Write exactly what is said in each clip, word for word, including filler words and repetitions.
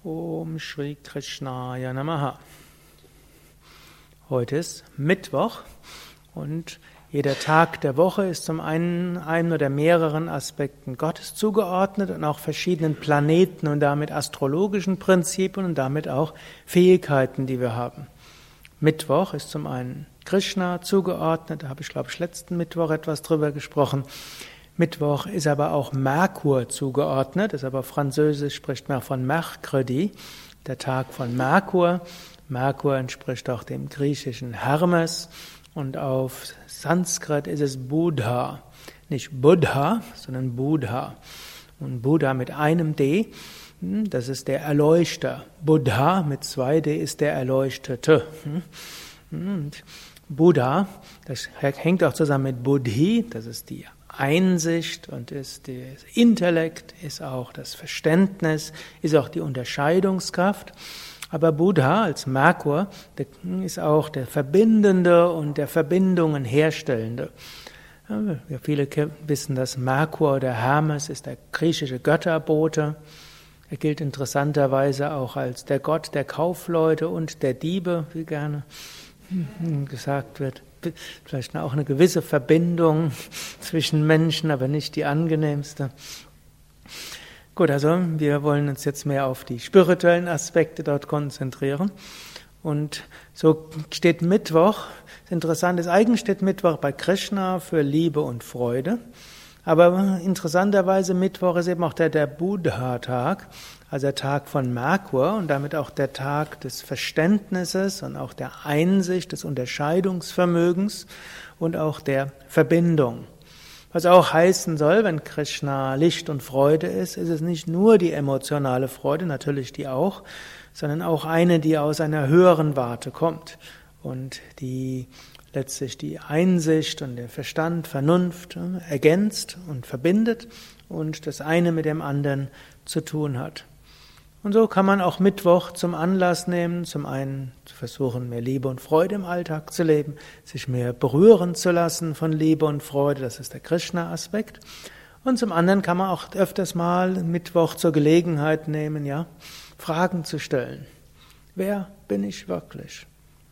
Om Shri Krishnaya Namaha. Heute ist Mittwoch und jeder Tag der Woche ist zum einen einem oder mehreren Aspekten Gottes zugeordnet und auch verschiedenen Planeten und damit astrologischen Prinzipien und damit auch Fähigkeiten, die wir haben. Mittwoch ist zum einen Krishna zugeordnet, da habe ich glaube ich letzten Mittwoch etwas drüber gesprochen. Mittwoch ist aber auch Merkur zugeordnet, ist aber französisch, spricht man von Mercredi, der Tag von Merkur. Merkur entspricht auch dem griechischen Hermes und auf Sanskrit ist es Buddha, nicht Buddha, sondern Buddha. Und Buddha mit einem D, das ist der Erleuchter. Buddha mit zwei D ist der Erleuchtete. Und Buddha, das hängt auch zusammen mit Buddhi, das ist die Einsicht und ist der Intellekt, ist auch das Verständnis, ist auch die Unterscheidungskraft. Aber Buddha als Merkur ist auch der Verbindende und der Verbindungen Herstellende. Ja, viele wissen, dass Merkur oder Hermes ist der griechische Götterbote. Er gilt interessanterweise auch als der Gott der Kaufleute und der Diebe, wie gerne gesagt wird. Vielleicht auch eine gewisse Verbindung zwischen Menschen, aber nicht die angenehmste. Gut, also wir wollen uns jetzt mehr auf die spirituellen Aspekte dort konzentrieren. Und so steht Mittwoch, das Interessante ist, eigentlich steht Mittwoch bei Krishna für Liebe und Freude. Aber interessanterweise Mittwoch ist eben auch der, der Buddha-Tag, also der Tag von Merkur und damit auch der Tag des Verständnisses und auch der Einsicht, des Unterscheidungsvermögens und auch der Verbindung. Was auch heißen soll, wenn Krishna Licht und Freude ist, ist es nicht nur die emotionale Freude, natürlich die auch, sondern auch eine, die aus einer höheren Warte kommt und die letztlich die Einsicht und der Verstand, Vernunft ergänzt und verbindet und das eine mit dem anderen zu tun hat. Und so kann man auch Mittwoch zum Anlass nehmen, zum einen zu versuchen, mehr Liebe und Freude im Alltag zu leben, sich mehr berühren zu lassen von Liebe und Freude, das ist der Krishna-Aspekt. Und zum anderen kann man auch öfters mal Mittwoch zur Gelegenheit nehmen, ja, Fragen zu stellen. Wer bin ich wirklich?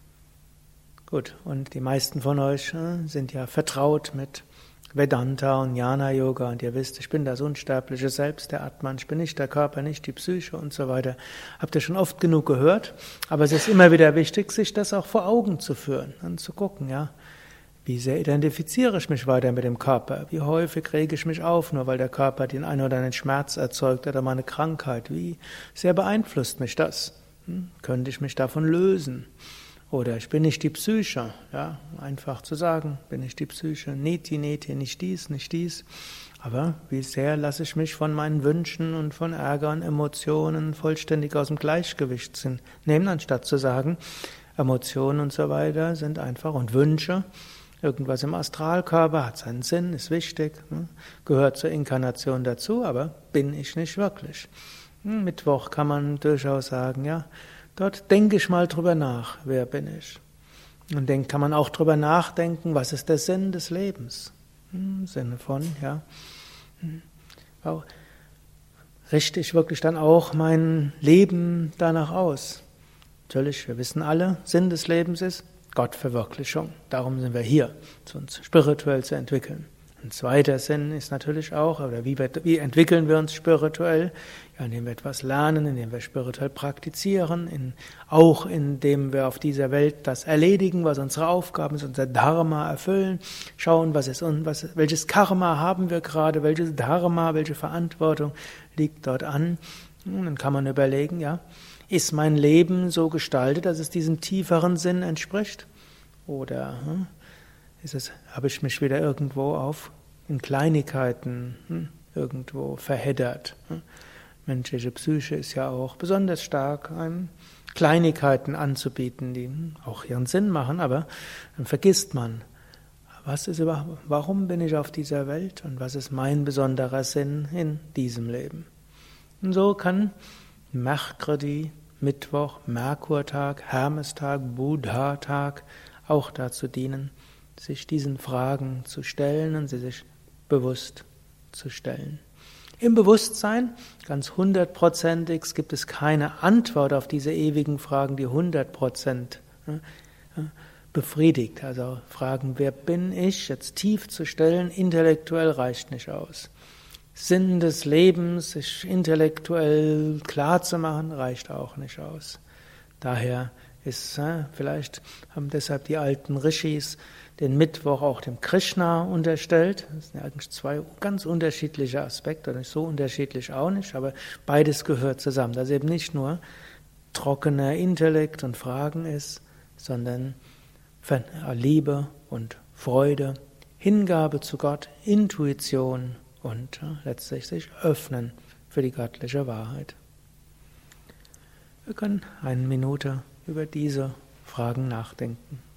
Gut, und die meisten von euch äh, sind ja vertraut mit Vedanta und Jnana-Yoga und ihr wisst, ich bin das unsterbliche Selbst, der Atman, ich bin nicht der Körper, nicht die Psyche und so weiter. Habt ihr schon oft genug gehört, aber es ist immer wieder wichtig, sich das auch vor Augen zu führen und zu gucken, ja, wie sehr identifiziere ich mich weiter mit dem Körper, wie häufig rege ich mich auf, nur weil der Körper den einen oder anderen Schmerz erzeugt oder mal eine Krankheit, wie sehr beeinflusst mich das? Hm? Könnte ich mich davon lösen? Oder ich bin nicht die Psyche, ja, einfach zu sagen, bin ich die Psyche, neti, neti, nicht dies, nicht dies. Aber wie sehr lasse ich mich von meinen Wünschen und von Ärger und Emotionen vollständig aus dem Gleichgewicht nehmen, anstatt zu sagen, Emotionen und so weiter sind einfach und Wünsche. Irgendwas im Astralkörper hat seinen Sinn, ist wichtig, gehört zur Inkarnation dazu, aber bin ich nicht wirklich. Mittwoch kann man durchaus sagen, ja, dort denke ich mal drüber nach, wer bin ich? Und dann kann man auch drüber nachdenken, was ist der Sinn des Lebens? Im Sinne von, ja, richte ich wirklich dann auch mein Leben danach aus? Natürlich, wir wissen alle, Sinn des Lebens ist Gottverwirklichung. Darum sind wir hier, uns spirituell zu entwickeln. Ein zweiter Sinn ist natürlich auch, oder wie, wir, wie entwickeln wir uns spirituell? Ja, indem wir etwas lernen, indem wir spirituell praktizieren, in, auch indem wir auf dieser Welt das erledigen, was unsere Aufgaben ist, unser Dharma erfüllen, schauen, was ist, was, welches Karma haben wir gerade, welches Dharma, welche Verantwortung liegt dort an. Und dann kann man überlegen, ja, ist mein Leben so gestaltet, dass es diesem tieferen Sinn entspricht? Oder hm, Ist es, habe ich mich wieder irgendwo auf in Kleinigkeiten hm, irgendwo verheddert? Hm? Menschliche Psyche ist ja auch besonders stark, einem Kleinigkeiten anzubieten, die hm, auch ihren Sinn machen, aber dann vergisst man, was ist überhaupt, warum bin ich auf dieser Welt und was ist mein besonderer Sinn in diesem Leben? Und so kann Mercredi, Mittwoch, Merkurtag, Hermestag, Buddha-Tag auch dazu dienen, sich diesen Fragen zu stellen und sie sich bewusst zu stellen. Im Bewusstsein, ganz hundertprozentig, gibt es keine Antwort auf diese ewigen Fragen, die hundert Prozent befriedigt. Also Fragen, wer bin ich, jetzt tief zu stellen, intellektuell reicht nicht aus. Sinn des Lebens, sich intellektuell klar zu machen, reicht auch nicht aus. Daher ist, vielleicht haben deshalb die alten Rishis den Mittwoch auch dem Krishna unterstellt. Das sind ja eigentlich zwei ganz unterschiedliche Aspekte, nicht so unterschiedlich auch nicht, aber beides gehört zusammen. Dass eben nicht nur trockener Intellekt und Fragen ist, sondern Liebe und Freude, Hingabe zu Gott, Intuition und ja, letztlich sich öffnen für die göttliche Wahrheit. Wir können eine Minute über diese Fragen nachdenken.